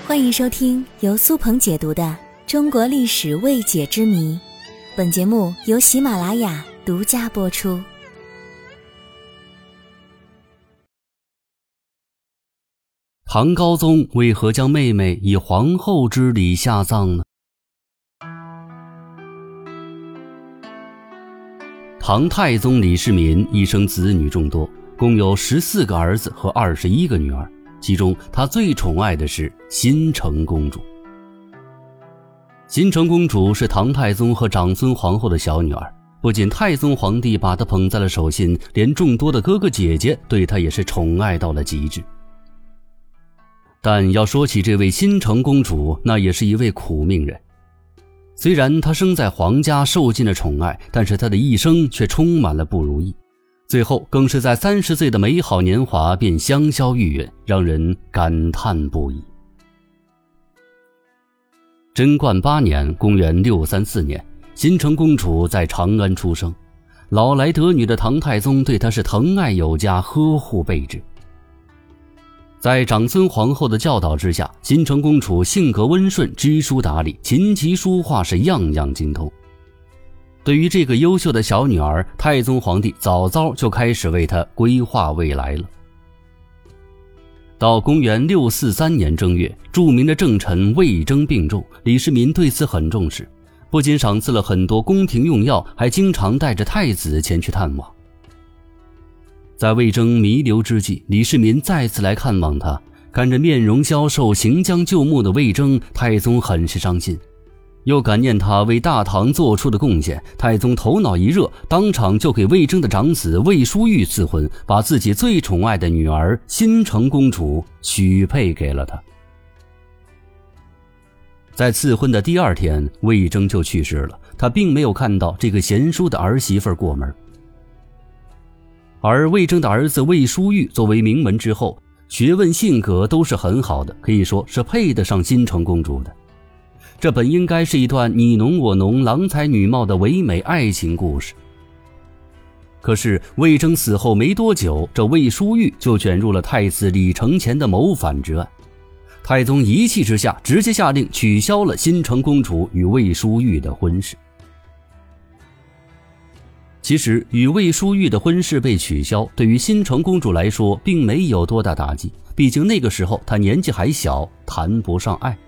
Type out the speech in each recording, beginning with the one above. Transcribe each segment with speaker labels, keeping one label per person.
Speaker 1: 欢迎收听由苏鹏解读的《中国历史未解之谜》，本节目由喜马拉雅独家播出。
Speaker 2: 唐高宗为何将妹妹以皇后之礼下葬呢？唐太宗李世民一生子女众多，共有14个儿子和21个女儿，其中他最宠爱的是新城公主。新城公主是唐太宗和长孙皇后的小女儿，不仅太宗皇帝把她捧在了手心，连众多的哥哥姐姐对她也是宠爱到了极致。但要说起这位新城公主，那也是一位苦命人。虽然她生在皇家，受尽了宠爱，但是她的一生却充满了不如意，最后更是在30岁的美好年华便香消玉殒，让人感叹不已。贞观8年，公元634年，新城公主在长安出生。老来得女的唐太宗对她是疼爱有加，呵护备至。在长孙皇后的教导之下，新城公主性格温顺，知书达理，琴棋书画是样样精通。对于这个优秀的小女儿，太宗皇帝早早就开始为她规划未来了。到公元643年正月，著名的政臣魏征病重，李世民对此很重视，不仅赏赐了很多宫廷用药，还经常带着太子前去探望。在魏征弥留之际，李世民再次来看望他，看着面容消瘦、行将就木的魏征，太宗很是伤心，又感念他为大唐做出的贡献，太宗头脑一热，当场就给魏征的长子魏书玉赐婚，把自己最宠爱的女儿新城公主许配给了他。在赐婚的第2天，魏征就去世了，他并没有看到这个贤淑的儿媳妇过门。而魏征的儿子魏书玉作为名门之后，学问性格都是很好的，可以说是配得上新城公主的。这本应该是一段你侬我侬、郎才女貌的唯美爱情故事。可是魏征死后没多久，这魏书玉就卷入了太子李承乾的谋反之案。太宗一气之下，直接下令取消了新城公主与魏书玉的婚事。其实与魏书玉的婚事被取消，对于新城公主来说并没有多大打击，毕竟那个时候她年纪还小，谈不上爱。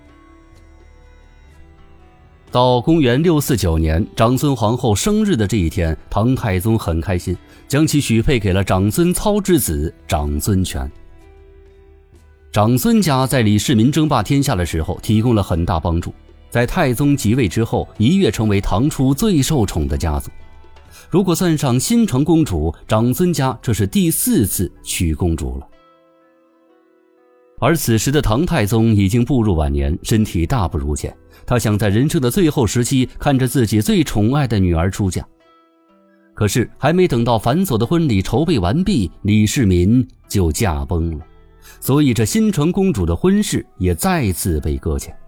Speaker 2: 到公元649年，长孙皇后生日的这一天，唐太宗很开心，将其许配给了长孙操之子长孙权。长孙家在李世民争霸天下的时候提供了很大帮助，在太宗即位之后，一跃成为唐初最受宠的家族。如果算上新城公主，长孙家这是第4次娶公主了。而此时的唐太宗已经步入晚年，身体大不如前，他想在人生的最后时期看着自己最宠爱的女儿出嫁。可是还没等到繁琐的婚礼筹备完毕，李世民就驾崩了，所以这新城公主的婚事也再次被搁浅。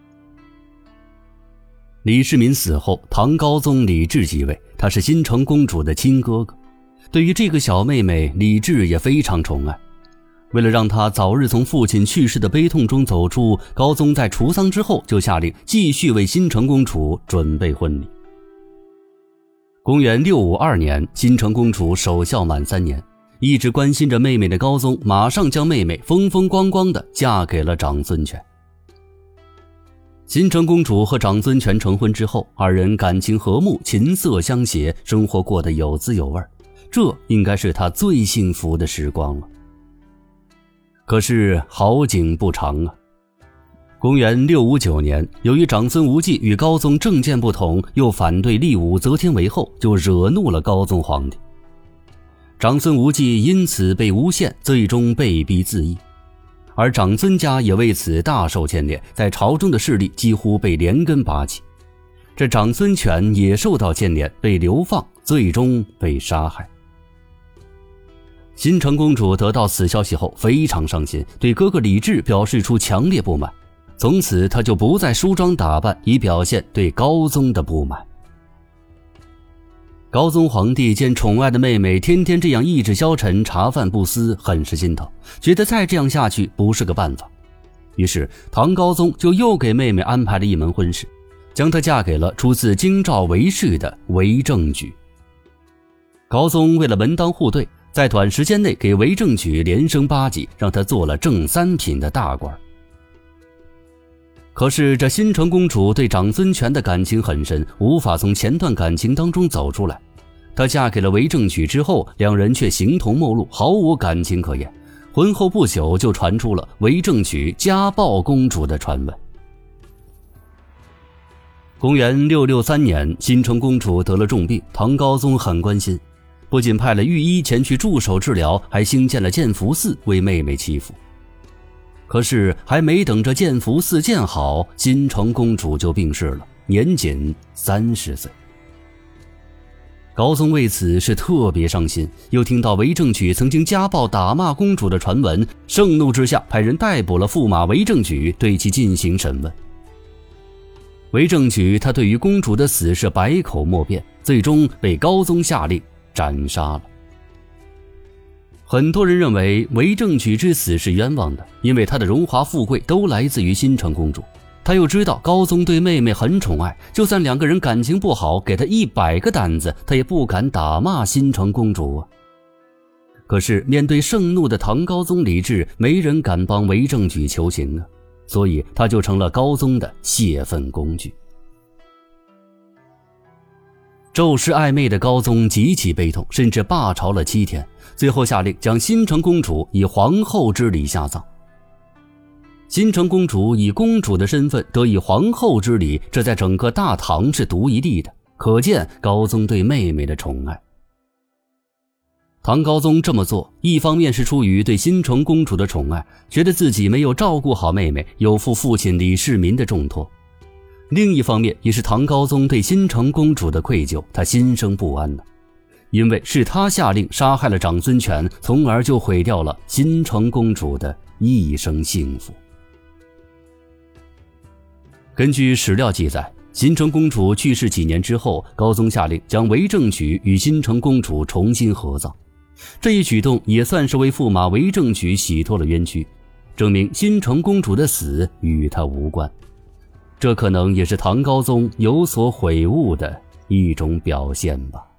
Speaker 2: 李世民死后，唐高宗李治即位，他是新城公主的亲哥哥。对于这个小妹妹，李治也非常宠爱。为了让她早日从父亲去世的悲痛中走出，高宗在除丧之后就下令继续为新城公主准备婚礼。公元652年，新城公主守孝满3年，一直关心着妹妹的高宗马上将妹妹风风光光地嫁给了长孙权。新城公主和长孙权成婚之后，二人感情和睦，琴瑟相携，生活过得有滋有味，这应该是她最幸福的时光了。可是好景不长啊！公元659年，由于长孙无忌与高宗政见不同，又反对立武则天为后，就惹怒了高宗皇帝。长孙无忌因此被诬陷，最终被逼自缢。而长孙家也为此大受牵连，在朝中的势力几乎被连根拔起。这长孙权也受到牵连，被流放，最终被杀害。新城公主得到此消息后非常伤心，对哥哥李治表示出强烈不满，从此她就不再梳妆打扮，以表现对高宗的不满。高宗皇帝见宠爱的妹妹天天这样意志消沉、茶饭不思，很是心疼，觉得再这样下去不是个办法。 于是唐高宗就又给妹妹安排了一门婚事，将她嫁给了出自京兆韦氏的韦正举。高宗为了门当户对，在短时间内给韦正举连升8级，让他做了正三品的大官。可是这新城公主对长孙权的感情很深，无法从前段感情当中走出来。她嫁给了韦正举之后，两人却形同陌路，毫无感情可言。婚后不久就传出了韦正举家暴公主的传闻。公元663年，新城公主得了重病，唐高宗很关心，不仅派了御医前去驻守治疗，还兴建了建福寺为妹妹祈福。可是还没等着建福寺建好，新城公主就病逝了，年仅30岁。高宗为此是特别伤心，又听到韦正举曾经家暴打骂公主的传闻，盛怒之下派人逮捕了驸马韦正举，对其进行审问。韦正举他对于公主的死是百口莫辩，最终被高宗下令斩杀了。很多人认为韦正举之死是冤枉的，因为他的荣华富贵都来自于新城公主。他又知道高宗对妹妹很宠爱，就算两个人感情不好，给他100个胆子，他也不敢打骂新城公主啊。可是面对盛怒的唐高宗李治，没人敢帮韦正举求情啊，所以他就成了高宗的泄愤工具。骤失爱妹的高宗极其悲痛，甚至罢朝了7天，最后下令将新城公主以皇后之礼下葬。新城公主以公主的身份得以皇后之礼，这在整个大唐是独一例的，可见高宗对妹妹的宠爱。唐高宗这么做，一方面是出于对新城公主的宠爱，觉得自己没有照顾好妹妹，有负父亲李世民的重托；另一方面也是唐高宗对新城公主的愧疚，他心生不安了，因为是他下令杀害了长孙权，从而就毁掉了新城公主的一生幸福。根据史料记载，新城公主去世几年之后，高宗下令将韦正举与新城公主重新合葬。这一举动也算是为驸马韦正举洗脱了冤屈，证明新城公主的死与他无关。这可能也是唐高宗有所悔悟的一种表现吧。